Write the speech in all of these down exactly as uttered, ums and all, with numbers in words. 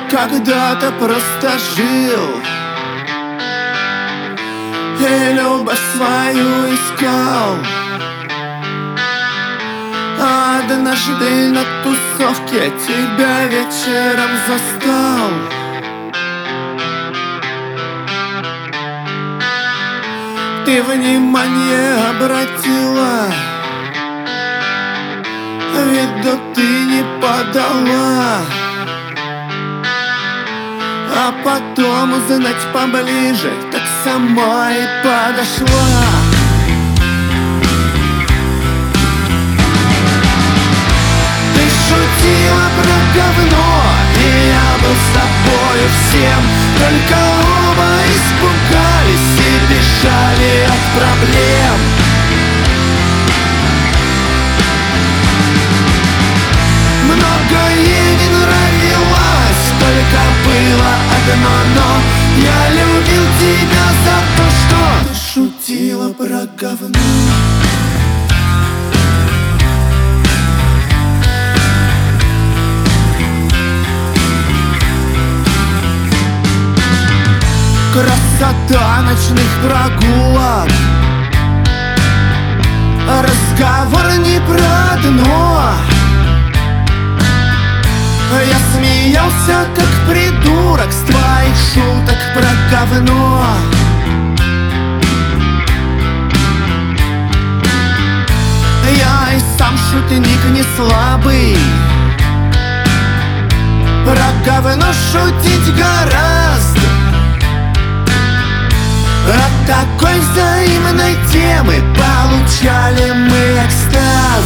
когда-то просто жил и любовь свою искал. Однажды на тусовке тебя вечером застал. Ты внимание обратила, виду ты не подала, а потом узнать поближе так сама и подошла. Ты шутила про говно, и я был с тобою всем, только оба испугались и бежали от проблем. Много ей не нравилось, только было одно но. Я любил тебя за то, что ты шутила про говно. Красота ночных прогулок, разговор не про дно. Я смеялся, как придурок, с твоих шуток про говно. Я и сам шутник не слабый, про говно шутить гораздо. От такой взаимной темы получали мы экстаз.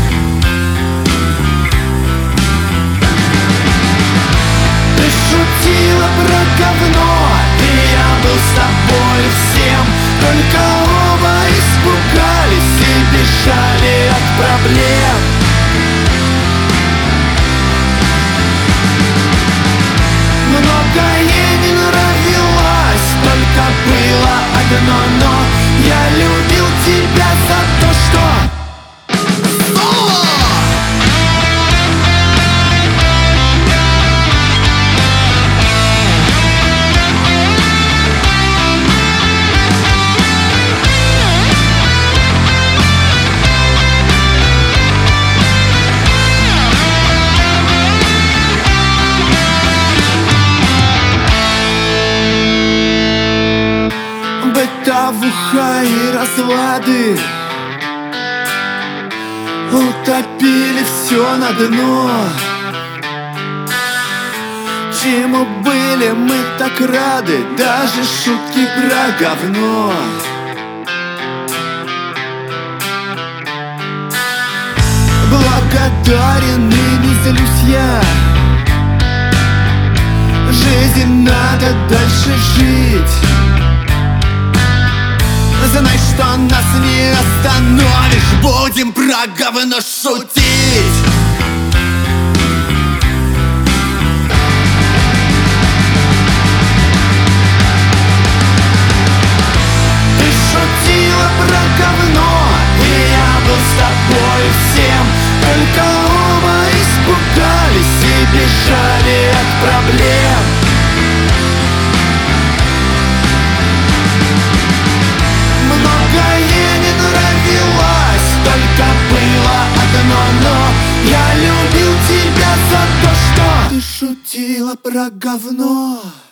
Ты шутила про говно, и я был с тобой всем, только оба испугались и бежали от проблем. Много ей не нравилось, только было одно но. Я любил тебя за то, что... Бытовуха и разлады утопили все на дно. Чему были мы так рады, даже шутки про говно. Благодарен и не злюсь я, жизнь надо дальше жить. Знай, что нас не остановишь, будем про говно шутить. Ты шутила про говно, и я был с тобой всем, только оба испугались и бежали от проблем. Много ей не нравилось, только было одно но. Я любил тебя за то, что ты шутила про говно.